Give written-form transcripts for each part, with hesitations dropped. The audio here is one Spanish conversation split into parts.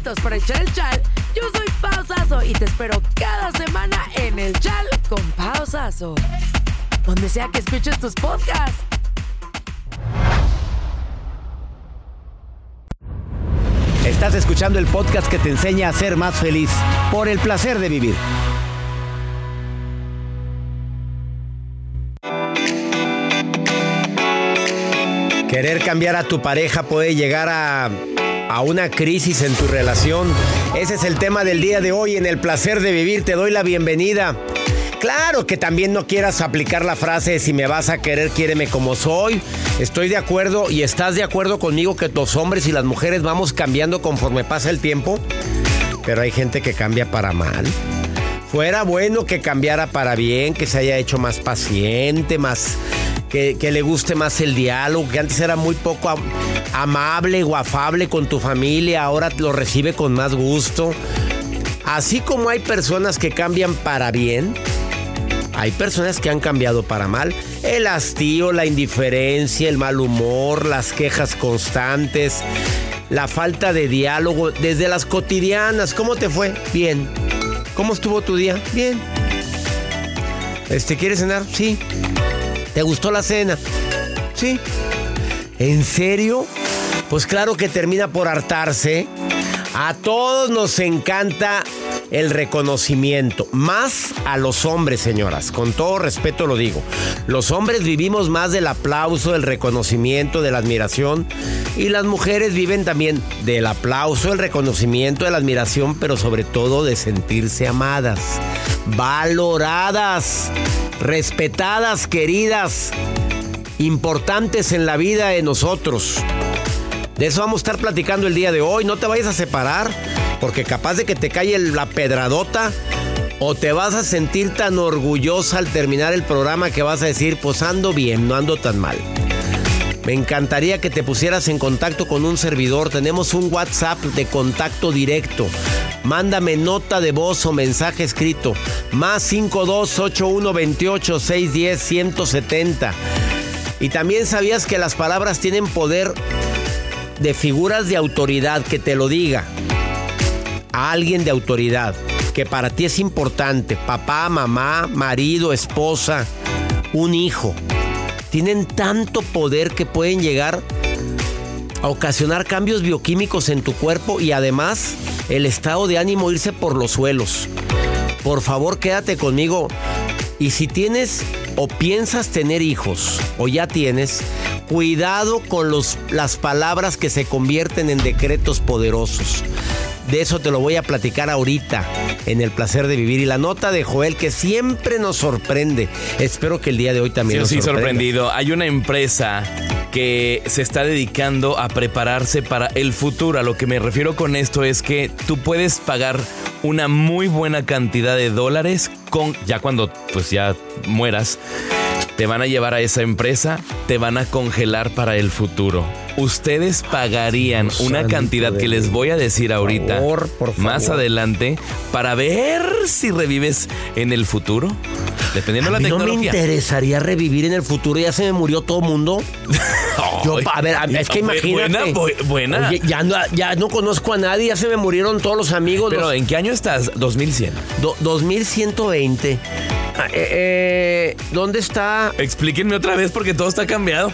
listos para echar el chal? Yo soy Pao Sasso y te espero cada semana en el Chal con Pao Sasso, donde sea que escuches tus podcasts. Estás escuchando el podcast que te enseña a ser más feliz por el placer de vivir. Querer cambiar a tu pareja puede llegar a una crisis en tu relación. Ese es el tema del día de hoy en el placer de vivir. Te doy la bienvenida. Claro que también no quieras aplicar la frase si me vas a querer, quiéreme como soy. Estoy de acuerdo y estás de acuerdo conmigo que los hombres y las mujeres vamos cambiando conforme pasa el tiempo. Pero hay gente que cambia para mal. Fuera bueno que cambiara para bien, que se haya hecho más paciente, más... Que le guste más el diálogo, que antes era muy poco amable o afable con tu familia, ahora lo recibe con más gusto. Así como hay personas que cambian para bien, hay personas que han cambiado para mal. El hastío, la indiferencia, el mal humor, las quejas constantes, la falta de diálogo, desde las cotidianas. ¿Cómo te fue? Bien. ¿Cómo estuvo tu día? Bien. ¿Quieres cenar? Sí. ¿Te gustó la cena? Sí. ¿En serio? Pues claro que termina por hartarse. A todos nos encanta el reconocimiento. Más a los hombres, señoras. Con todo respeto lo digo. Los hombres vivimos más del aplauso, del reconocimiento, de la admiración. Y las mujeres viven también del aplauso, el reconocimiento, de la admiración, pero sobre todo de sentirse amadas, valoradas, respetadas, queridas, importantes en la vida de nosotros. De eso vamos a estar platicando el día de hoy. No te vayas a separar, porque capaz de que te cae la pedradota, o te vas a sentir tan orgullosa al terminar el programa que vas a decir, pues ando bien, no ando tan mal. Me encantaría que te pusieras en contacto con un servidor. Tenemos un WhatsApp de contacto directo. Mándame nota de voz o mensaje escrito. Más 528128610170. Y también sabías que las palabras tienen poder de figuras de autoridad. Que te lo diga a alguien de autoridad, que para ti es importante. Papá, mamá, marido, esposa, un hijo. Tienen tanto poder que pueden llegar a ocasionar cambios bioquímicos en tu cuerpo y además el estado de ánimo irse por los suelos. Por favor, quédate conmigo. Y si tienes o piensas tener hijos o ya tienes, cuidado con las palabras que se convierten en decretos poderosos. De eso te lo voy a platicar ahorita en el placer de vivir. Y la nota de Joel, que siempre nos sorprende. Espero que el día de hoy también nos sorprenda. Sí, sorprendido. Hay una empresa que se está dedicando a prepararse para el futuro. A lo que me refiero con esto es que tú puedes pagar una muy buena cantidad de dólares ya cuando pues ya mueras. Te van a llevar a esa empresa, te van a congelar para el futuro. Ustedes pagarían una cantidad que les voy a decir ahorita, por favor, más adelante, para ver si revives en el futuro. Dependiendo de la tecnología. No me interesaría revivir en el futuro. Ya se me murió todo el mundo. Es que imagínate. Buena. Oye, ya no conozco a nadie. Ya se me murieron todos los amigos. Pero ¿en qué año estás? 2100. 2120. ¿Dónde está? Explíquenme otra vez porque todo está cambiado.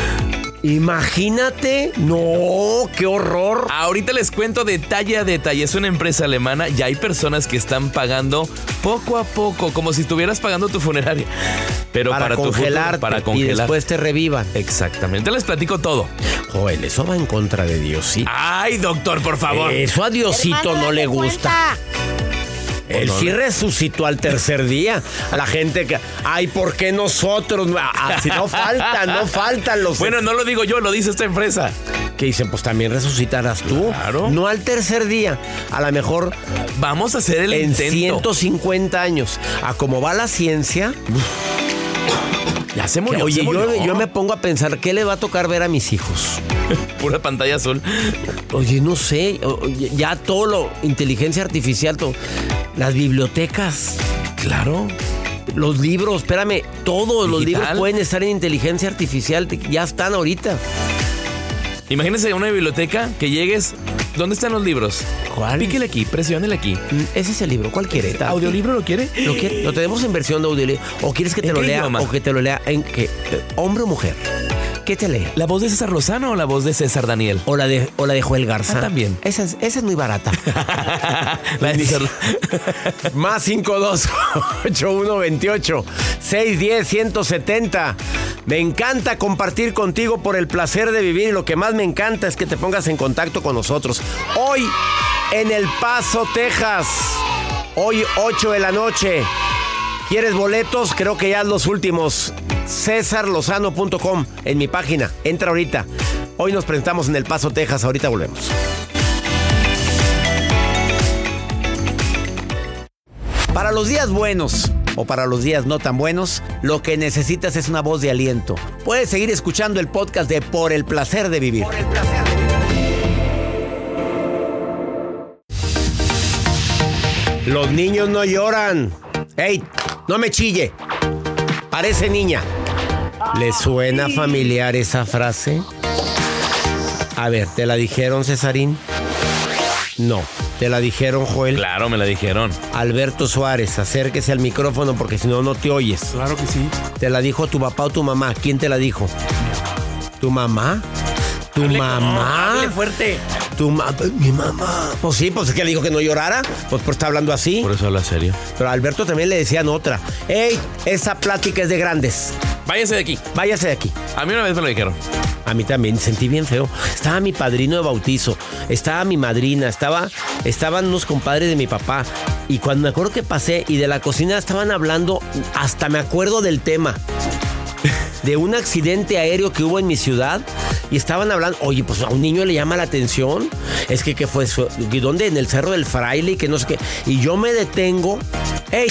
Imagínate. No, qué horror. Ahorita les cuento detalle a detalle. Es una empresa alemana y hay personas que están pagando poco a poco, como si estuvieras pagando tu funeraria. Pero para congelarte, para congelar. Y después te revivan. Exactamente. Les platico todo. Joel, eso va en contra de Dios, ¿sí? Ay, doctor, por favor. Eso a Diosito no le gusta. Él sí resucitó al tercer día. A la gente que... Ay, ¿por qué nosotros? Si no faltan los... Bueno, no lo digo yo, lo dice esta empresa. Que dicen, pues también resucitarás tú. Claro. No al tercer día. A lo mejor... Vamos a hacer el intento. En 150 años. A cómo va la ciencia... Ya se murió. Oye, yo me pongo a pensar, ¿qué le va a tocar ver a mis hijos? Pura pantalla azul. Oye, no sé. Ya todo lo... Inteligencia artificial, todo... Las bibliotecas. Claro. Los libros, espérame. Todos los Digital. libros pueden estar en inteligencia artificial. Ya están ahorita. Imagínense una biblioteca que llegues ¿Dónde están los libros? ¿Cuál? Píquele aquí, presiónele aquí. Ese es el libro. ¿Cuál quiere? ¿Audiolibro lo quiere? ¿Lo tenemos en versión de audiolibro? ¿O quieres que te ¿En lo qué lea? idioma? ¿O que te lo lea en qué? ¿Hombre o mujer? ¿Qué te lee? ¿La voz de César Lozano o la voz de César Daniel? ¿O la de Joel Garza? También. Esa es muy barata. La de César. Más 52 8128 610 170. Me encanta compartir contigo por el placer de vivir y lo que más me encanta es que te pongas en contacto con nosotros. Hoy en El Paso, Texas. Hoy 8 de la noche. ¿Quieres boletos? Creo que ya los últimos. CesarLozano.com en mi página. Entra ahorita. Hoy nos presentamos en El Paso, Texas. Ahorita volvemos. Para los días buenos o para los días no tan buenos, lo que necesitas es una voz de aliento. Puedes seguir escuchando el podcast de Por el Placer de Vivir. Por el placer de vivir. Los niños no lloran. ¡Ey! No me chille. Parece niña. ¿Le suena familiar esa frase? A ver, ¿te la dijeron, Cesarín? No. ¿Te la dijeron, Joel? Claro, me la dijeron. Alberto Suárez, acérquese al micrófono porque si no, no te oyes. Claro que sí. ¿Te la dijo tu papá o tu mamá? ¿Quién te la dijo? ¿Tu mamá? ¿Tu mamá? Hable fuerte. Mi mamá. Pues sí, pues es que le dijo que no llorara. Pues está hablando así. Por eso habla serio. Pero a Alberto también le decían otra. ¡Ey! Esa plática es de grandes. Váyase de aquí. Váyase de aquí. A mí una vez me lo dijeron. A mí también, sentí bien feo. Estaba mi padrino de bautizo, estaba mi madrina, estaban unos compadres de mi papá. Y cuando me acuerdo que pasé y de la cocina estaban hablando, hasta me acuerdo del tema. De un accidente aéreo que hubo en mi ciudad. Y estaban hablando, oye, pues a un niño le llama la atención. Es que ¿qué fue eso? ¿Y dónde? En el Cerro del Fraile y que no sé qué. Y yo me detengo. ¡Ey!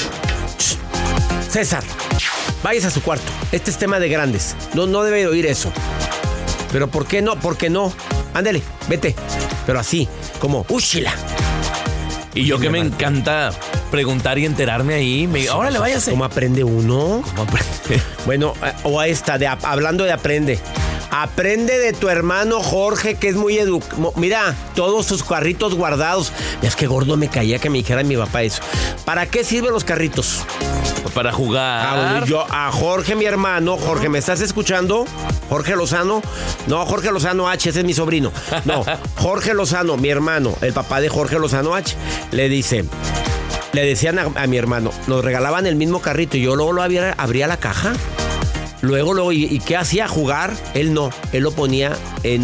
César, váyase a su cuarto. Este es tema de grandes. No debe oír eso. ¿Pero por qué no? ¿Por qué no? Ándale, vete. Pero así, como, ¡úchila! Y yo que me encanta preguntar y enterarme ahí. Órale, váyase. ¿Cómo aprende uno? ¿Cómo aprende? Bueno, o a esta, hablando de aprende. Aprende de tu hermano Jorge, que es muy Mira, todos sus carritos guardados. Es que gordo me caía que me dijera mi papá eso. ¿Para qué sirven los carritos? Para jugar. Yo a Jorge, mi hermano. Jorge, ¿me estás escuchando? Jorge Lozano. No, Jorge Lozano H, ese es mi sobrino. No, Jorge Lozano, mi hermano, el papá de Jorge Lozano H, le decían a mi hermano, nos regalaban el mismo carrito y yo luego lo abría la caja. Luego, ¿y qué hacía? ¿Jugar? Él no, él lo ponía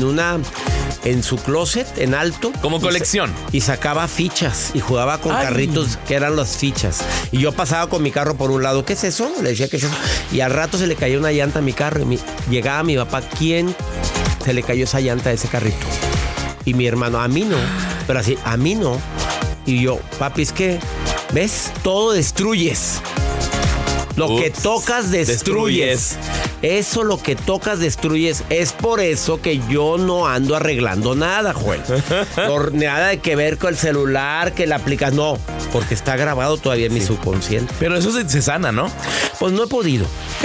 en su closet, en alto. Como colección. Y sacaba fichas y jugaba con carritos que eran las fichas. Y yo pasaba con mi carro por un lado. ¿Qué es eso? Le decía, ¿qué es eso? Y al rato se le cayó una llanta a mi carro. Llegaba mi papá, ¿quién se le cayó esa llanta a ese carrito? Y mi hermano, a mí no. Pero así, a mí no. Y yo, papi, es que, ¿ves? Todo destruyes. Lo que tocas, destruyes. Eso, lo que tocas, destruyes. Es por eso que yo no ando arreglando nada, Joel. Nada de que ver con el celular, que la aplicas. No, porque está grabado todavía en mi subconsciente. Pero eso se sana, ¿no? Pues no he podido.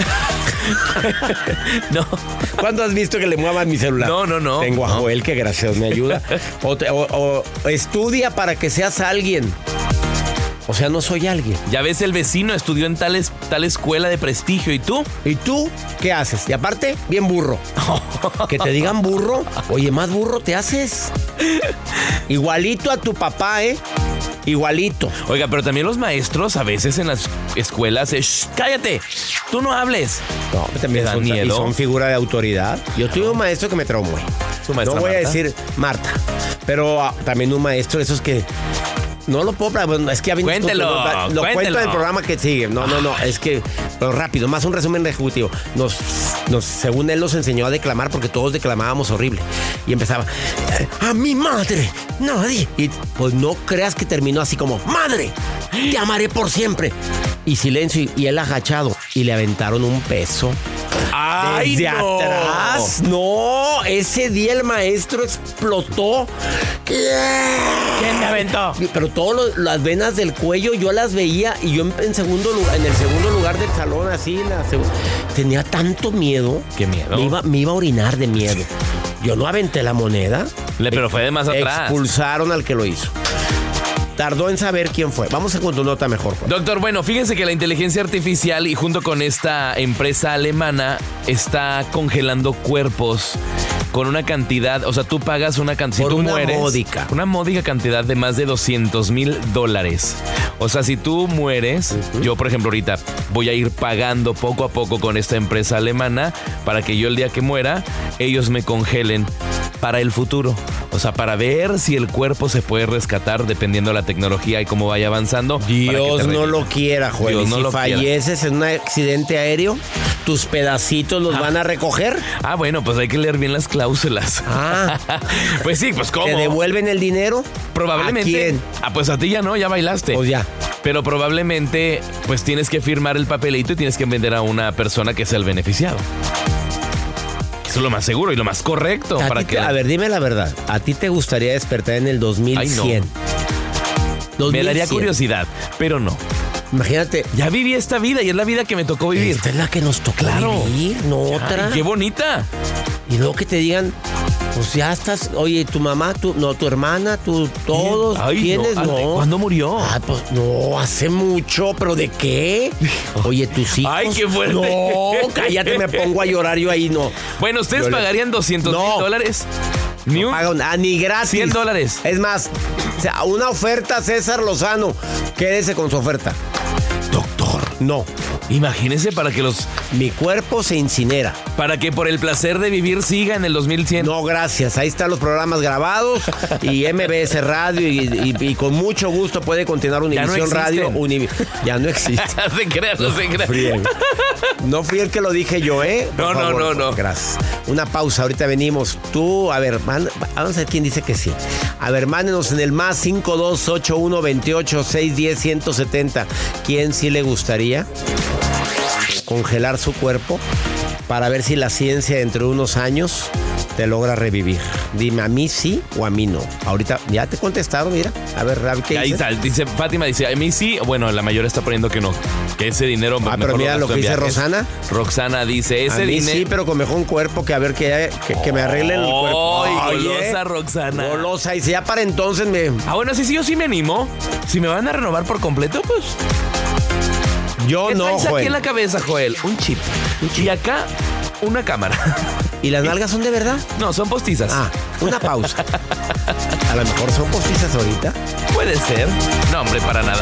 No. ¿Cuándo has visto que le muevan mi celular? No. Tengo a Joel, que gracias me ayuda. O estudia para que seas alguien. O sea, no soy alguien. Ya ves, el vecino estudió en tal escuela de prestigio. ¿Y tú? ¿Y tú qué haces? Y aparte, bien burro. Que te digan burro. Oye, más burro te haces. Igualito a tu papá, ¿eh? Igualito. Oiga, pero también los maestros a veces en las escuelas cállate, tú no hables. No, también dan miedo. Y son figura de autoridad. Yo tuve un maestro que me traumó. ¿Su maestra no voy Marta? a decir Marta, pero también un maestro esos que no lo puedo, bueno, es que ya Cuéntelo. Lo cuento del programa que sigue. No, es que, pero rápido, más un resumen ejecutivo. Según él nos enseñó a declamar porque todos declamábamos horrible. Y empezaba, a mi madre, nadie. Y pues no creas que terminó así como, madre, te amaré por siempre. Y silencio, y él agachado. Y le aventaron un peso. ¡Ay, desde no! atrás. No, ese día el maestro explotó. ¿Quién me aventó? Pero todas las venas del cuello yo las veía y yo en el segundo lugar del salón, así, tenía tanto miedo. ¿Qué miedo? Me iba a orinar de miedo. Yo no aventé la moneda. Pero fue de más atrás. Expulsaron al que lo hizo. Tardó en saber quién fue. Vamos con tu nota mejor, Juan. Doctor, bueno, fíjense que la inteligencia artificial y junto con esta empresa alemana está congelando cuerpos con una cantidad, o sea, tú pagas una cantidad, si tú mueres, una módica cantidad de más de $200,000. O sea, si tú mueres, yo por ejemplo ahorita voy a ir pagando poco a poco con esta empresa alemana para que yo el día que muera, ellos me congelen para el futuro. O sea, para ver si el cuerpo se puede rescatar dependiendo de la tecnología y cómo vaya avanzando. Dios no lo quiera, Joel. Dios no si lo falleces quiera. en un accidente aéreo, ¿tus pedacitos los van a recoger? Ah, bueno, pues hay que leer bien las cláusulas. Pues sí, pues ¿cómo? ¿Te devuelven el dinero? Probablemente. ¿A quién? Pues a ti ya no, ya bailaste. Pues ya. Pero probablemente, pues tienes que firmar el papelito y tienes que vender a una persona que sea el beneficiado. Eso es lo más seguro y lo más correcto. A ver, dime la verdad. ¿A ti te gustaría despertar en el 2100? Ay, no. Me daría curiosidad, pero no. Imagínate. Ya viví esta vida y es la vida que me tocó vivir. Esta es la que nos tocó vivir, no otra. Ay, ¡qué bonita! Y luego que te digan, pues ya estás, oye, tu mamá, tu hermana, todos, ¿quiénes? No. ¿Cuándo murió? Pues no, hace mucho, ¿pero de qué? Oye, tus hijos. ¡Ay, qué fuerte! No, cállate, me pongo a llorar yo ahí, no. Bueno, ¿ustedes pagarían $200,000? Ni gratis. $100. Es más, o sea, una oferta, César Lozano. Quédese con su oferta. Doctor. No. Imagínese para que mi cuerpo se incinera. Para que por el placer de vivir siga en el 2100. No, gracias. Ahí están los programas grabados y MBS Radio y con mucho gusto puede continuar Univisión Radio. Ya no existe. No se crea. No fui el que lo dije yo, ¿eh? No. Gracias. Una pausa, ahorita venimos. Tú, a ver, vamos a ver quién dice que sí. A ver, mándenos en el más 5281 28 610 170. ¿Quién sí le gustaría congelar su cuerpo para ver si la ciencia dentro de unos años te logra revivir? Dime, ¿a mí sí o a mí no? Ahorita ya te contestaron, mira. A ver, Ravi, ¿qué dice? Ahí está, Fátima dice, a mí sí. Bueno, la mayoría está poniendo que no. Que ese dinero mejor pero mira lo que dice Roxana. Roxana dice, ese dinero... sí, pero con mejor cuerpo, que a ver que me arreglen el cuerpo. Golosa, Roxana. Golosa, y si ya para entonces me... bueno, sí, yo sí me animo. Si me van a renovar por completo, pues... Yo no, Joel. Joel. Aquí en la cabeza, Joel, un chip. Y acá, una cámara. ¿Y las nalgas son de verdad? No, son postizas. Una pausa. A lo mejor son postizas ahorita. Puede ser. No, hombre, para nada.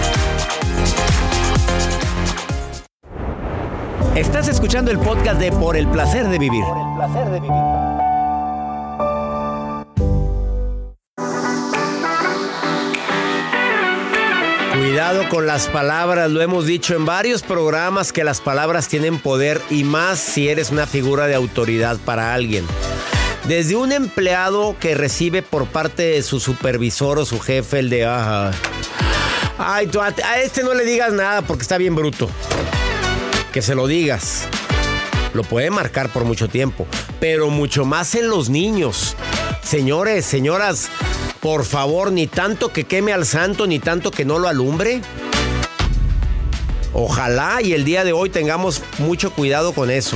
Estás escuchando el podcast de Por el Placer de Vivir. Por el Placer de Vivir. Cuidado con las palabras, lo hemos dicho en varios programas que las palabras tienen poder y más si eres una figura de autoridad para alguien. Desde un empleado que recibe por parte de su supervisor o su jefe el de... Ay, tú a este no le digas nada porque está bien bruto. Que se lo digas. Lo puede marcar por mucho tiempo, pero mucho más en los niños. Señores, señoras... Por favor, ni tanto que queme al santo, ni tanto que no lo alumbre. Ojalá y el día de hoy tengamos mucho cuidado con eso.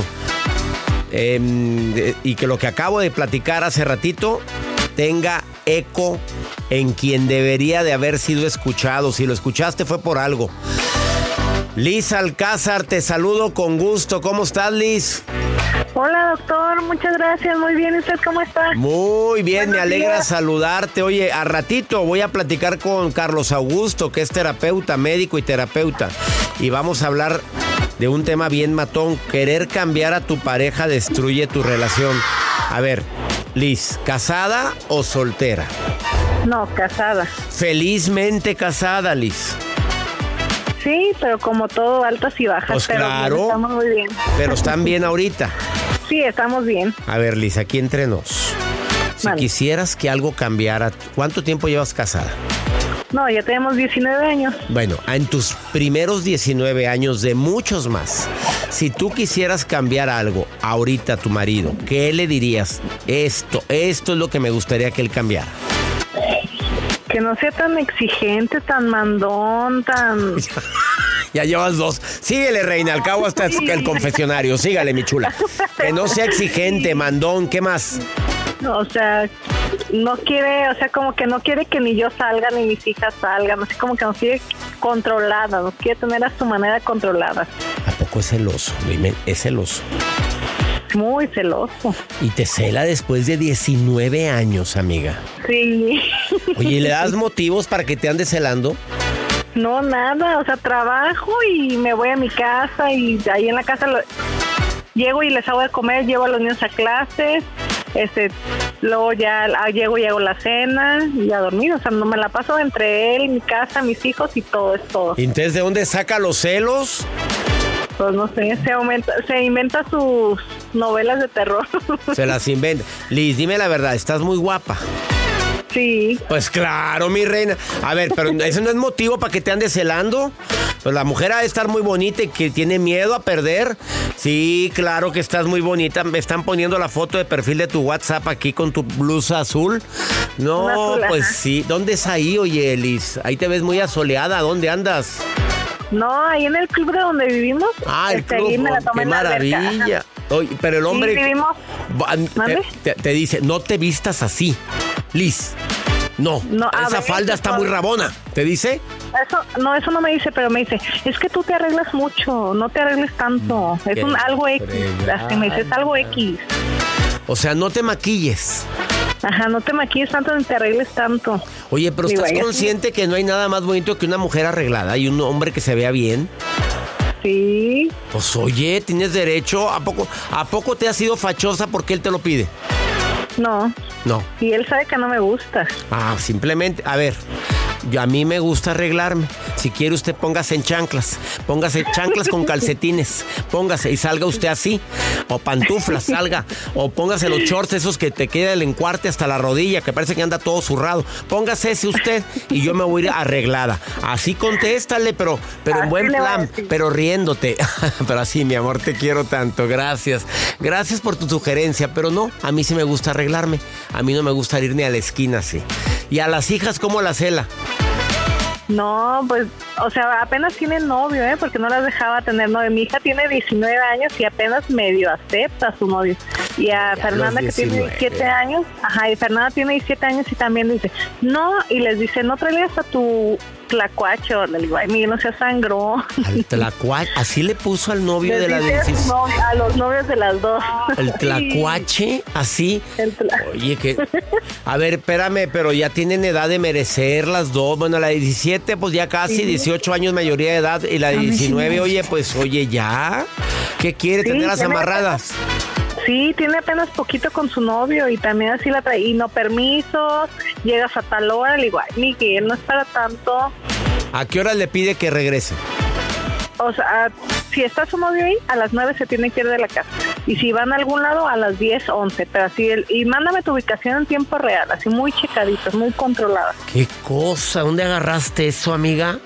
Y que lo que acabo de platicar hace ratito tenga eco en quien debería de haber sido escuchado. Si lo escuchaste fue por algo. Liz Alcázar, te saludo con gusto. ¿Cómo estás, Liz? Hola, doctor, muchas gracias. Muy bien, ¿usted cómo está? Muy bien, Buenos me alegra días. saludarte. Oye, a ratito voy a platicar con Carlos Augusto, que es terapeuta, médico y terapeuta. Y vamos a hablar de un tema bien matón. Querer cambiar a tu pareja destruye tu relación. A ver, Liz, ¿casada o soltera? No, casada. Felizmente casada, Liz. Sí, pero como todo, altas y bajas. Pues pero claro. bien, estamos muy bien. Pero están bien ahorita. Sí, estamos bien. A ver, Liz, aquí entre nos. Si Vale. quisieras que algo cambiara, ¿cuánto tiempo llevas casada? No, ya tenemos 19 años. Bueno, en tus primeros 19 años de muchos más, si tú quisieras cambiar algo ahorita a tu marido, ¿qué le dirías? Esto es lo que me gustaría que él cambiara. Que no sea tan exigente, tan mandón, tan... Ya llevas dos. Síguele, reina, al cabo hasta el confesionario. Sígale, mi chula. Que no sea exigente, mandón, ¿qué más? O sea, no quiere, o sea, como que no quiere que ni yo salga ni mis hijas salgan, así como que nos quiere controlada, nos quiere tener a su manera controlada. ¿A poco es celoso? Dime, es celoso. Muy celoso. Y te cela después de 19 años, amiga. Sí. Oye, ¿le das motivos para que te andes celando? No, nada, o sea, trabajo y me voy a mi casa y ahí en la casa llego y les hago de comer, llevo a los niños a clases, luego ya llego y hago la cena y a dormir, o sea, no me la paso entre él, mi casa, mis hijos y todo es todo. ¿Y entonces de dónde saca los celos? Pues no sé, se inventa sus novelas de terror. Se las inventa. Liz, dime la verdad, estás muy guapa. Sí. Pues claro, mi reina. A ver, pero ¿ese no es motivo para que te andes celando? Pues la mujer ha de estar muy bonita y que tiene miedo a perder. Sí, claro que estás muy bonita. Me están poniendo la foto de perfil de tu WhatsApp aquí con tu blusa azul. No, azul, pues ajá. sí. ¿Dónde es ahí, oye, Liz? Ahí te ves muy asoleada. ¿Dónde andas? No, ahí en el club de donde vivimos. Ah, el club. Ahí me la tomé ¡Qué en la alberca. maravilla! Oye, pero el hombre Sí, vivimos. ¿Mande? te dice, no te vistas así, Liz. No, esa falda está muy rabona. ¿Te dice? Eso no me dice, pero me dice, es que tú te arreglas mucho, no te arregles tanto. Es algo X. Así me dice, es algo X. O sea, no te maquilles. Ajá, no te maquilles tanto ni te arregles tanto. Oye, pero Digo, ¿estás ella consciente que no hay nada más bonito que una mujer arreglada y un hombre que se vea bien? Sí. Pues oye, tienes derecho. ¿A poco te has sido fachosa porque él te lo pide? No. No. Y él sabe que no me gusta. Ah, simplemente, a ver, a mí me gusta arreglarme. Si quiere usted póngase en chanclas. Póngase chanclas con calcetines. Póngase y salga usted así. O pantuflas, salga. O póngase los shorts esos que te queda el encuarte hasta la rodilla, que parece que anda todo zurrado. Póngase ese usted y yo me voy a ir arreglada. Así contéstale, pero en buen plan, pero riéndote. Pero así, mi amor, te quiero tanto. Gracias. Gracias por tu sugerencia, pero no, a mí sí me gusta arreglarme. A mí no me gusta ir ni a la esquina así. ¿Y a las hijas cómo la cela? No, pues, o sea, apenas tiene novio, porque no las dejaba tener novio. Mi hija tiene 19 años y apenas medio acepta a su novio. Y a Fernanda, que tiene 17 años, y Fernanda tiene 17 años y también dice, no, y les dice, no traigas a tu tlacuacho. Le digo, ay, Miguel, no seas sangrón. Al tlacuache, así le puso al novio de la 16. A los novios de las dos. El tlacuache, así. Oye, que... A ver, espérame, pero ya tienen edad de merecer las dos. Bueno, la de 17, pues ya casi 18 años mayoría de edad. Y la de 19, oye, pues, oye, ya. ¿Qué quiere? ¿Tenerlas amarradas? Sí, tiene apenas poquito con su novio y también así la trae. Y no permisos, llegas a tal hora. Le digo, ay, Miguel, no es para tanto. ¿A qué hora le pide que regrese? O sea, si está su novio ahí, a las 9 se tiene que ir de la casa. Y si van a algún lado, a las 10, 11. Pero así, y mándame tu ubicación en tiempo real, así muy checaditas, muy controladas. ¿Qué cosa? ¿Dónde agarraste eso, amiga?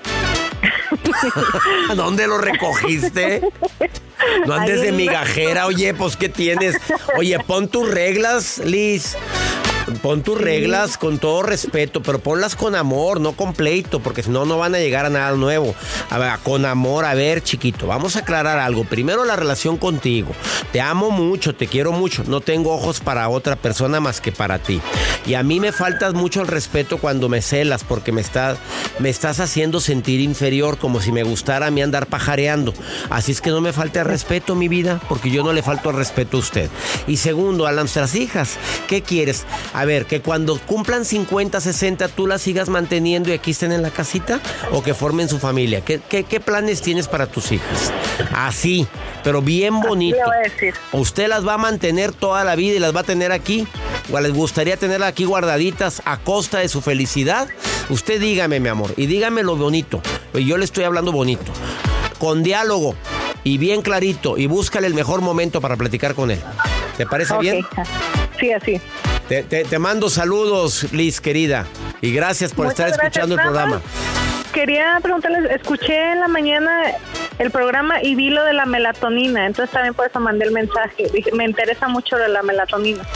¿Dónde lo recogiste? No andes de migajera, oye, pues ¿qué tienes? Oye, pon tus reglas, Liz. Pon tus reglas con todo respeto, pero ponlas con amor, no con pleito, porque si no, no van a llegar a nada nuevo. A ver, con amor, a ver, chiquito, vamos a aclarar algo. Primero, la relación contigo. Te amo mucho, te quiero mucho. No tengo ojos para otra persona más que para ti. Y a mí me faltas mucho el respeto cuando me celas, porque me estás haciendo sentir inferior, como si me gustara a mí andar pajareando. Así es que no me falte el respeto, mi vida, porque yo no le falto el respeto a usted. Y segundo, a nuestras hijas, ¿qué quieres? A ver, que cuando cumplan 50, 60, tú las sigas manteniendo y aquí estén en la casita, o que formen su familia. ¿Qué planes tienes para tus hijas? Así, pero bien bonito. Así le voy a decir. ¿Usted las va a mantener toda la vida y las va a tener aquí? ¿O les gustaría tenerlas aquí guardaditas a costa de su felicidad? Usted dígame, mi amor, y dígame lo bonito. Yo le estoy hablando bonito. Con diálogo y bien clarito, y búscale el mejor momento para platicar con él. ¿Te parece bien? Sí, así. Te mando saludos, Liz, querida. Y gracias por estar escuchando el programa. Quería preguntarles, escuché en la mañana el programa y vi lo de la melatonina, entonces también por eso mandé el mensaje. Dije, me interesa mucho lo de la melatonina.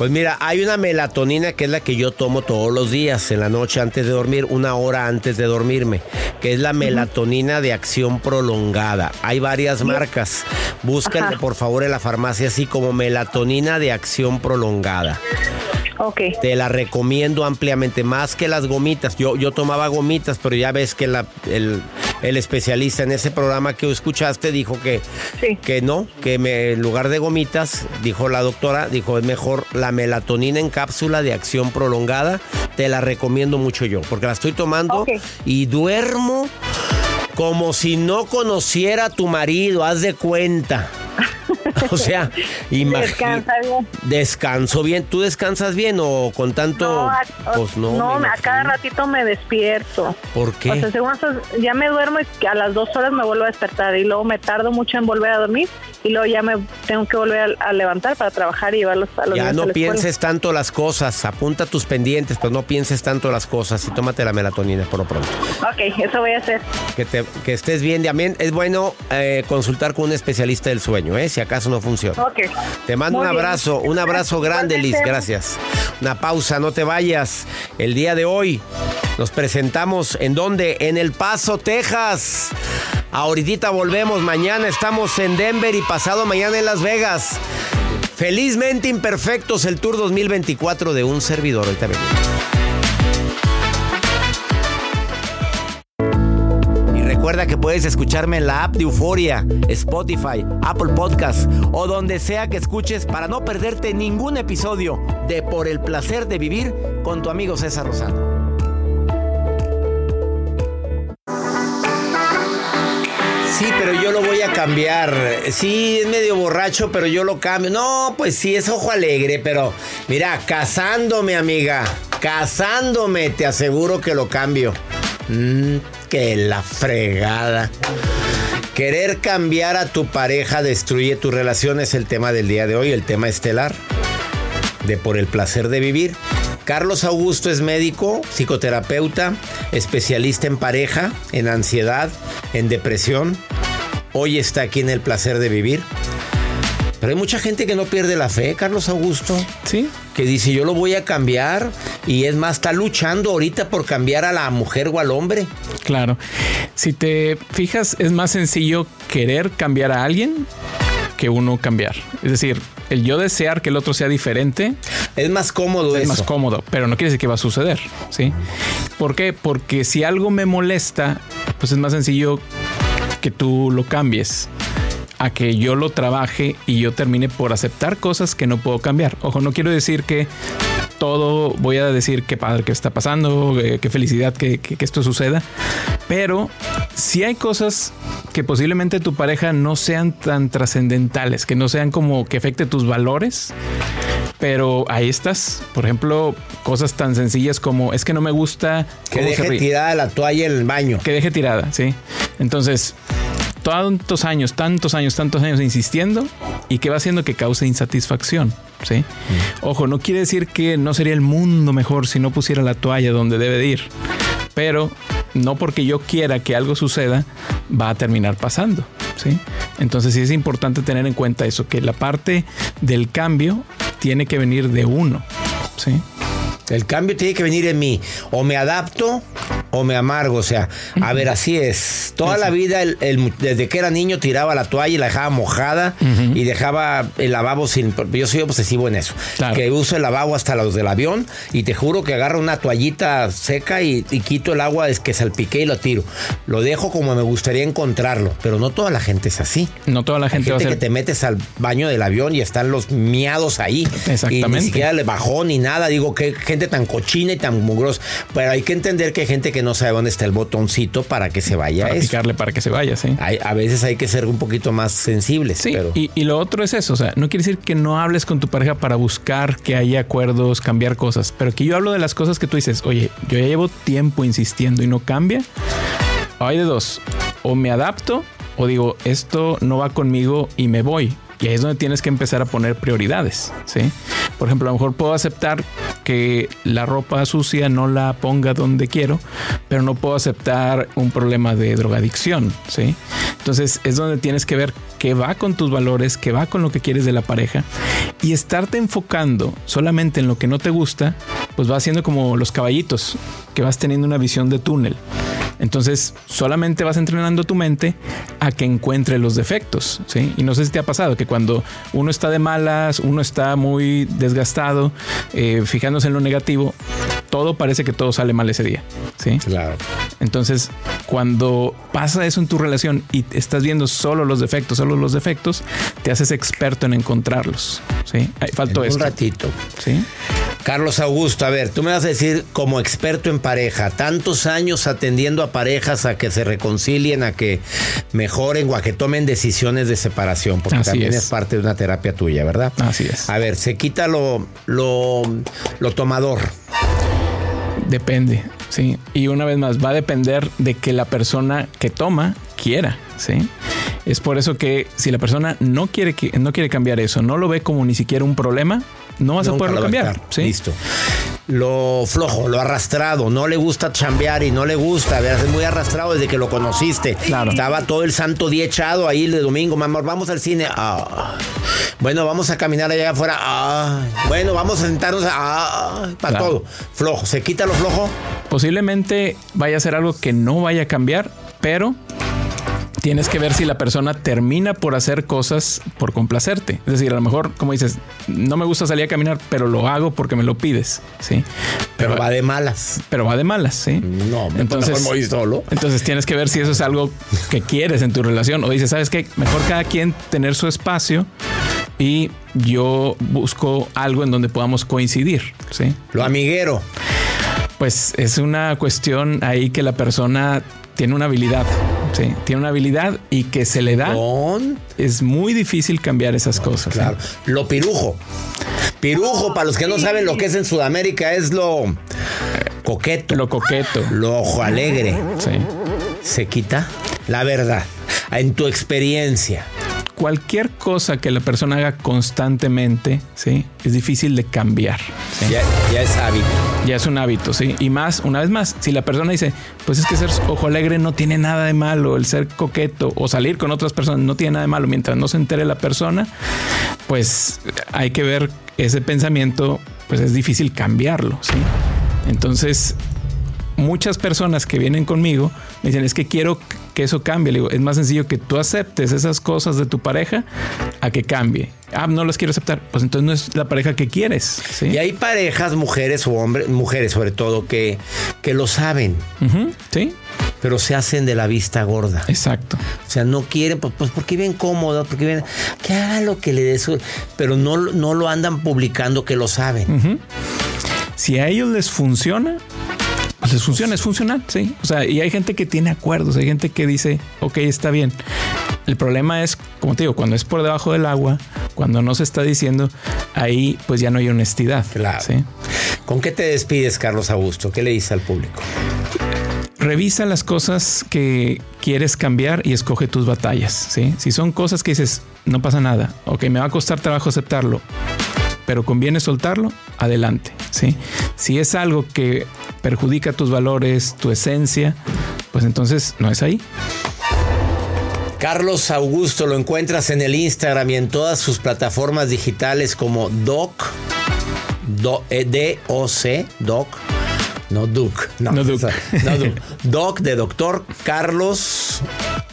Pues mira, hay una melatonina que es la que yo tomo todos los días en la noche antes de dormir, 1 hora antes de dormirme, que es la melatonina de acción prolongada. Hay varias marcas. Búsquenle por favor en la farmacia así como melatonina de acción prolongada. Okay. Te la recomiendo ampliamente, más que las gomitas. Yo tomaba gomitas, pero ya ves que el especialista en ese programa que escuchaste dijo que no, que en lugar de gomitas, dijo la doctora, dijo es mejor la melatonina en cápsula de acción prolongada. Te la recomiendo mucho yo, porque la estoy tomando y duermo como si no conociera a tu marido, haz de cuenta. O sea, descansa bien. Descanso bien. ¿Tú descansas bien o con tanto? No, a cada ratito me despierto. ¿Por qué? O sea, según eso, ya me duermo y a las 2 horas me vuelvo a despertar y luego me tardo mucho en volver a dormir y luego ya me tengo que volver a levantar para trabajar y llevarlos a los niños Ya no a la pienses escuela. tanto las cosas, apunta tus pendientes, pero no pienses tanto las cosas y tómate la melatonina por lo pronto. Ok, eso voy a hacer. Que estés bien. También es bueno consultar con un especialista del sueño, si acaso no funciona. Ok. Te mando Muy un abrazo, bien. un abrazo grande, Liz, Igualmente. gracias. Una pausa, no te vayas. El día de hoy nos presentamos, ¿en dónde? En El Paso, Texas. Ahorita volvemos, mañana estamos en Denver y pasado mañana en Las Vegas. Felizmente Imperfectos, el Tour 2024 de un servidor. Ahorita venimos. Recuerda que puedes escucharme en la app de Euforia, Spotify, Apple Podcast o donde sea que escuches para no perderte ningún episodio de Por el Placer de Vivir con tu amigo César Lozano. Sí, pero yo lo voy a cambiar. Sí, es medio borracho, pero yo lo cambio. No, pues sí, es ojo alegre, pero mira, casándome, amiga, casándome, te aseguro que lo cambio. Que la fregada. Querer cambiar a tu pareja destruye tu relación, es el tema del día de hoy, el tema estelar de Por el Placer de Vivir. Carlos Augusto es médico, psicoterapeuta, especialista en pareja, en ansiedad, en depresión. Hoy está aquí en El Placer de Vivir. Pero hay mucha gente que no pierde la fe, Carlos Augusto. Sí. Que dice, yo lo voy a cambiar. Y es más, está luchando ahorita por cambiar a la mujer o al hombre. Claro. Si te fijas, es más sencillo querer cambiar a alguien que uno cambiar. Es decir, el yo desear que el otro sea diferente. Es más cómodo eso. Es más cómodo, pero no quiere decir que va a suceder, ¿sí? ¿Por qué? Porque si algo me molesta, pues es más sencillo que tú lo cambies a que yo lo trabaje y yo termine por aceptar cosas que no puedo cambiar. Ojo, no quiero decir que todo voy a decir qué padre que está pasando, qué felicidad que esto suceda, pero sí hay cosas que posiblemente tu pareja no sean tan trascendentales, que no sean como que afecte tus valores, pero ahí estás. Por ejemplo, cosas tan sencillas como es que no me gusta que deje tirada la toalla en el baño. Que deje tirada, sí. Entonces, tantos años insistiendo y que va haciendo que cause insatisfacción, ¿sí? Ojo, no quiere decir que no sería el mundo mejor si no pusiera la toalla donde debe de ir, pero no porque yo quiera que algo suceda va a terminar pasando, ¿sí? Entonces sí es importante tener en cuenta eso, que la parte del cambio tiene que venir de uno, ¿sí? El cambio tiene que venir en mí. O me adapto o me amargo. O sea, a ver, así es. Toda la vida, desde que era niño, tiraba la toalla y la dejaba mojada y dejaba el lavabo sin... Yo soy obsesivo en eso. Claro. Que uso el lavabo hasta los del avión y te juro que agarro una toallita seca y quito el agua que salpiqué y lo tiro. Lo dejo como me gustaría encontrarlo. Pero no toda la gente es así. No toda la gente Hay va a gente ser... que te metes al baño del avión y están los miados ahí. Exactamente. Y ni siquiera le bajó ni nada. Digo, que gente tan cochina y tan mugrosa. Pero hay que entender que hay gente que no sabe dónde está el botoncito para que se vaya para eso. picarle para que se vaya, sí. A veces hay que ser un poquito más sensibles. Sí, pero... y lo otro es eso. O sea, no quiere decir que no hables con tu pareja para buscar que haya acuerdos, cambiar cosas. Pero que yo hablo de las cosas que tú dices, oye, yo ya llevo tiempo insistiendo y no cambia. Hay de dos. O me adapto o digo, esto no va conmigo y me voy. Y ahí es donde tienes que empezar a poner prioridades, ¿sí? Por ejemplo, a lo mejor puedo aceptar que la ropa sucia no la ponga donde quiero, pero no puedo aceptar un problema de drogadicción, ¿sí? Entonces es donde tienes que ver qué va con tus valores, qué va con lo que quieres de la pareja, y estarte enfocando solamente en lo que no te gusta, pues va haciendo como los caballitos, que vas teniendo una visión de túnel. Entonces solamente vas entrenando tu mente a que encuentre los defectos, ¿sí? Y no sé si te ha pasado que cuando uno está de malas, uno está muy desgastado, fijándose en lo negativo, todo parece que todo sale mal ese día, ¿sí? Claro. Entonces, cuando pasa eso en tu relación y estás viendo solo los defectos, te haces experto en encontrarlos, ¿sí? Faltó esto. Un ratito. ¿Sí? Carlos Augusto, a ver, tú me vas a decir como experto en pareja, tantos años atendiendo a parejas a que se reconcilien, a que mejoren o a que tomen decisiones de separación, porque Así también es. es parte de una terapia tuya, ¿verdad? Así es. A ver, se quita lo tomador. Depende, sí. Y una vez más, va a depender de que la persona que toma quiera, ¿sí? Es por eso que si la persona no quiere cambiar eso, no lo ve como ni siquiera un problema, no vas a poderlo cambiar. ¿Sí? Listo. Lo flojo, lo arrastrado, no le gusta chambear y no le gusta, a ver, es muy arrastrado desde que lo conociste. Claro. Estaba todo el santo día echado ahí de domingo, mi amor, vamos al cine. Bueno, vamos a caminar allá afuera. Bueno, vamos a sentarnos. Para Claro. todo. Flojo. ¿Se quita lo flojo? Posiblemente vaya a ser algo que no vaya a cambiar, pero tienes que ver si la persona termina por hacer cosas por complacerte. Es decir, a lo mejor, como dices, no me gusta salir a caminar, pero lo hago porque me lo pides, ¿sí? Pero va de malas. Pero va de malas, ¿sí? No, entonces mejor voy solo. Entonces tienes que ver si eso es algo que quieres en tu relación. O dices, ¿sabes qué? Mejor cada quien tener su espacio y yo busco algo en donde podamos coincidir, ¿sí? Lo amiguero. Pues es una cuestión ahí que la persona tiene una habilidad. Sí, tiene una habilidad y que se le da. Es muy difícil cambiar esas cosas. Claro. ¿Sí? Lo pirujo. Pirujo, para los que no saben lo que es en Sudamérica, es lo coqueto. Lo coqueto. Lo ojo alegre. Sí. ¿Se quita? La verdad. En tu experiencia. Cualquier cosa que la persona haga constantemente, ¿sí? Es difícil de cambiar. ¿Sí? Ya es hábito. Ya es un hábito, ¿sí? Y más, una vez más, si la persona dice, pues es que ser ojo alegre no tiene nada de malo, el ser coqueto o salir con otras personas no tiene nada de malo mientras no se entere la persona, pues hay que ver ese pensamiento, pues es difícil cambiarlo, ¿sí? Entonces, muchas personas que vienen conmigo me dicen, es que quiero que eso cambie. Le digo, es más sencillo que tú aceptes esas cosas de tu pareja a que cambie. No las quiero aceptar. Pues entonces no es la pareja que quieres, ¿sí? Y hay parejas, mujeres o hombres, mujeres sobre todo, que lo saben. Uh-huh, sí. Pero se hacen de la vista gorda. Exacto. O sea, no quieren, pues porque viven cómodos, porque viven, que haga lo que le dé su... Pero no lo andan publicando que lo saben. Uh-huh. Si a ellos les funciona, pues les funciona, es funcional, sí. O sea, y hay gente que tiene acuerdos, hay gente que dice, ok, está bien. El problema es, como te digo, cuando es por debajo del agua, cuando no se está diciendo, ahí pues ya no hay honestidad. Claro. ¿Sí? ¿Con qué te despides, Carlos Augusto? ¿Qué le dices al público? Revisa las cosas que quieres cambiar y escoge tus batallas, ¿sí? Si son cosas que dices, no pasa nada, ok, me va a costar trabajo aceptarlo, pero conviene soltarlo, adelante, ¿sí? Si es algo que perjudica tus valores, tu esencia, pues entonces no es ahí. Carlos Augusto lo encuentras en el Instagram y en todas sus plataformas digitales como Doc, D-O-C, Doc. No Duke. No Duke. No Duke. Doc de doctor Carlos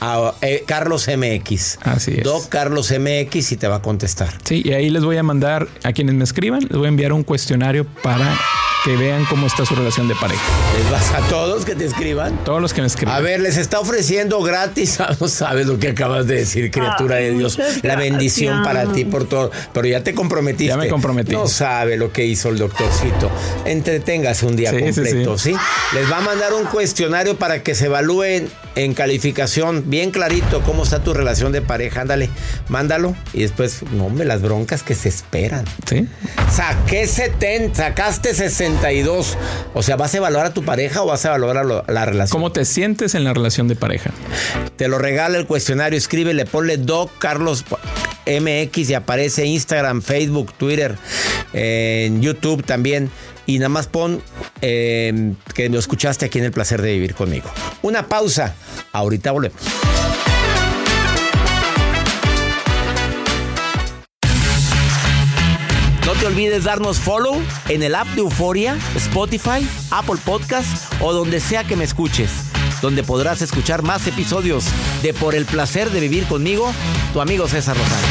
MX. Así es. Doc Carlos MX y te va a contestar. Sí, y ahí les voy a mandar a quienes me escriban, les voy a enviar un cuestionario para que vean cómo está su relación de pareja. ¿Les vas a todos que te escriban? Todos los que me escriban. A ver, les está ofreciendo gratis. No sabes lo que acabas de decir, criatura de Dios. La bendición para ti por todo. Pero ya te comprometiste. Ya me comprometí. No sabe lo que hizo el doctorcito. Entreténgase un día completo, ¿sí? Les va a mandar un cuestionario para que se evalúen en calificación bien clarito cómo está tu relación de pareja. Ándale, mándalo. Y después, no, hombre, las broncas que se esperan. Sí. Saqué 70, sacaste 62. O sea, ¿vas a evaluar a tu pareja o vas a evaluar la relación? ¿Cómo te sientes en la relación de pareja? Te lo regala el cuestionario, escríbele, ponle Doc Carlos MX y aparece Instagram, Facebook, Twitter, en YouTube también. y nada más pon que lo escuchaste aquí en El Placer de Vivir conmigo. Una pausa. Ahorita volvemos. No te olvides darnos follow en el app de Euforia, Spotify, Apple Podcast o donde sea que me escuches, donde podrás escuchar más episodios de Por el Placer de Vivir conmigo, tu amigo César Lozano.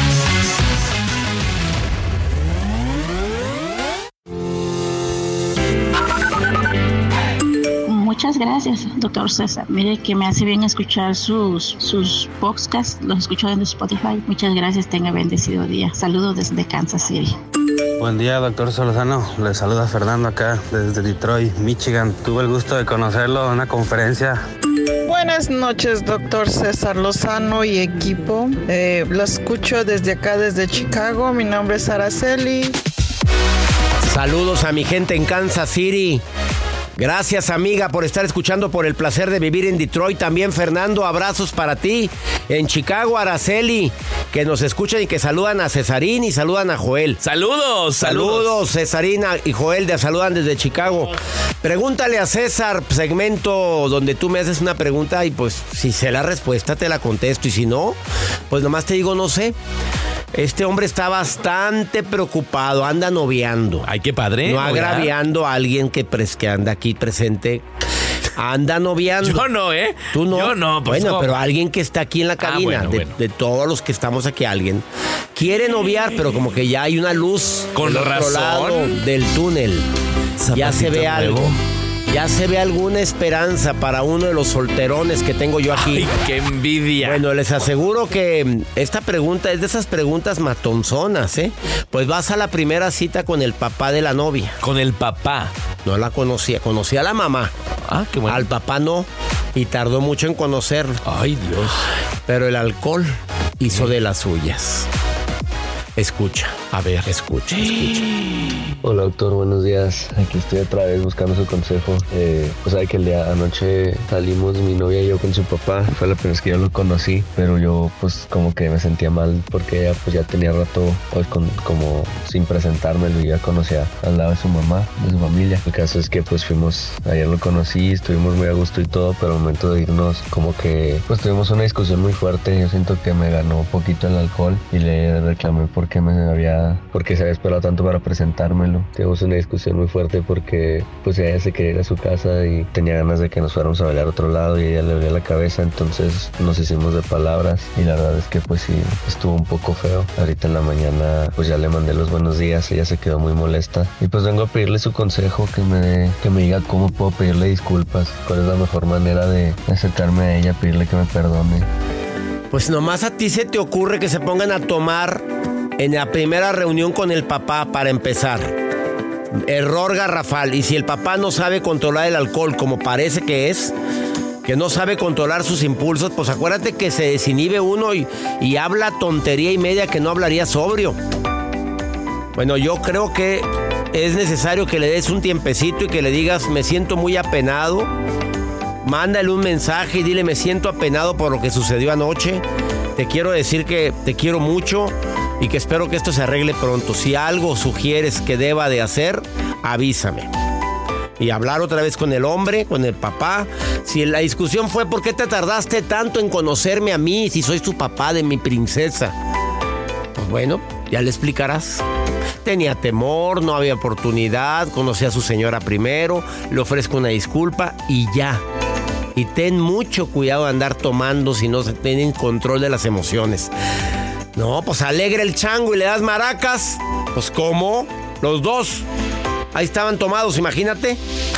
Muchas gracias, doctor César. Mire que me hace bien escuchar sus podcasts, los escucho en Spotify. Muchas gracias, tenga bendecido día. Saludos desde Kansas City. Buen día, doctor Lozano. Le saluda Fernando acá desde Detroit, Michigan. Tuve el gusto de conocerlo en una conferencia. Buenas noches, doctor César Lozano y equipo. Lo escucho desde acá, desde Chicago. Mi nombre es Araceli. Saludos a mi gente en Kansas City. Gracias, amiga, por estar escuchando Por el Placer de Vivir en Detroit. También, Fernando, abrazos para ti. En Chicago, Araceli, que nos escuchan y que saludan a Cesarín y saludan a Joel. ¡Saludos! Saludos, Cesarina y Joel, te saludan desde Chicago. Pregúntale a César, segmento donde tú me haces una pregunta y pues si sé la respuesta te la contesto. Y si no, pues nomás te digo no sé. Este hombre está bastante preocupado, anda noviando. Ay, qué padre. No agraviando a alguien que anda aquí presente. Anda noviando. Yo no, ¿eh? Tú no. Yo no, pues bueno, no. pero alguien que está aquí en la cabina, bueno. De todos los que estamos aquí, alguien quiere noviar, pero como que ya hay una luz con del razón. otro lado del túnel. Ya se ve algo. Ya se ve alguna esperanza para uno de los solterones que tengo yo aquí. ¡Ay, qué envidia! Bueno, les aseguro que esta pregunta es de esas preguntas matonzonas, ¿eh? Pues vas a la primera cita con el papá de la novia. Con el papá. No la conocía, conocía a la mamá. Ah, qué bueno. Al papá no, y tardó mucho en conocerlo. Ay, Dios. Pero el alcohol hizo de las suyas. Escucha, a ver, escucha. Hola, doctor, buenos días. Aquí estoy otra vez buscando su consejo. Pues sabe que el día anoche salimos mi novia y yo con su papá. Fue la primera vez que yo lo conocí, pero yo pues como que me sentía mal porque ella pues ya tenía rato pues como sin presentármelo y ya conocía al lado de su mamá, de su familia. El caso es que pues fuimos, ayer lo conocí, estuvimos muy a gusto y todo, pero al momento de irnos como que pues tuvimos una discusión muy fuerte. Yo siento que me ganó un poquito el alcohol y le reclamé por qué se había esperado tanto para presentármelo. Tuvimos una discusión muy fuerte porque pues ella se quería ir a su casa y tenía ganas de que nos fuéramos a bailar a otro lado y ella le dolía la cabeza, entonces nos hicimos de palabras y la verdad es que pues sí, estuvo un poco feo. Ahorita en la mañana pues ya le mandé los buenos días, ella se quedó muy molesta y pues vengo a pedirle su consejo, que me diga cómo puedo pedirle disculpas, cuál es la mejor manera de acercarme a ella, pedirle que me perdone. Pues nomás a ti se te ocurre que se pongan a tomar en la primera reunión con el papá para empezar. Error garrafal. Y si el papá no sabe controlar el alcohol como parece que es, que no sabe controlar sus impulsos, pues acuérdate que se desinhibe uno y habla tontería y media que no hablaría sobrio. Bueno, yo creo que es necesario que le des un tiempecito y que le digas, me siento muy apenado. Mándale un mensaje y dile, me siento apenado por lo que sucedió anoche. Te quiero decir que te quiero mucho y que espero que esto se arregle pronto. Si algo sugieres que deba de hacer, avísame. Y hablar otra vez con el hombre, con el papá. Si la discusión fue ¿por qué te tardaste tanto en conocerme a mí si soy tu papá de mi princesa? Pues bueno, ya le explicarás. Tenía temor, no había oportunidad, conocí a su señora primero, le ofrezco una disculpa y ya. Y ten mucho cuidado de andar tomando si no se tienen control de las emociones. No, pues alegra el chango y le das maracas. Pues ¿cómo? Los dos. Ahí estaban tomados, imagínate.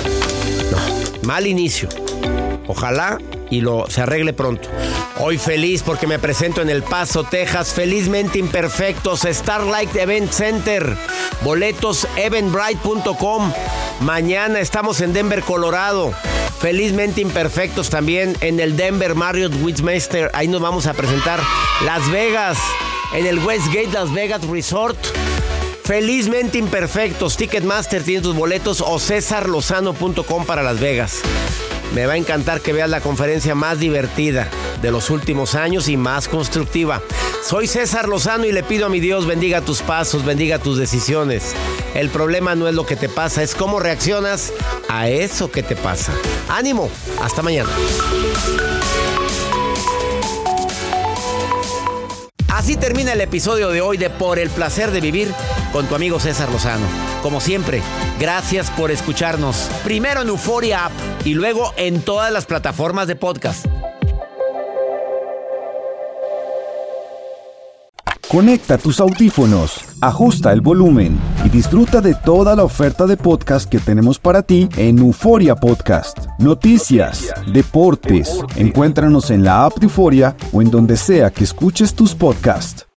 No, mal inicio. Ojalá y se arregle pronto. Hoy feliz porque me presento en El Paso, Texas. Felizmente imperfectos, Starlight Event Center. Boletos eventbrite.com. Mañana estamos en Denver, Colorado. Felizmente imperfectos también en el Denver Marriott Westminster. Ahí nos vamos a presentar. Las Vegas, en el Westgate Las Vegas Resort. Felizmente imperfectos. Ticketmaster tiene tus boletos o cesarlozano.com para Las Vegas. Me va a encantar que veas la conferencia más divertida de los últimos años y más constructiva. Soy César Lozano y le pido a mi Dios bendiga tus pasos, bendiga tus decisiones El problema no es lo que te pasa, es cómo reaccionas a eso que te pasa. ¡Ánimo! Hasta mañana. Así termina el episodio de hoy de Por el Placer de Vivir con tu amigo César Lozano. Como siempre, gracias por escucharnos. Primero en Euforia App y luego en todas las plataformas de podcast. Conecta tus audífonos, ajusta el volumen y disfruta de toda la oferta de podcast que tenemos para ti en Euforia Podcast. Noticias, deportes, encuéntranos en la app de Euforia o en donde sea que escuches tus podcasts.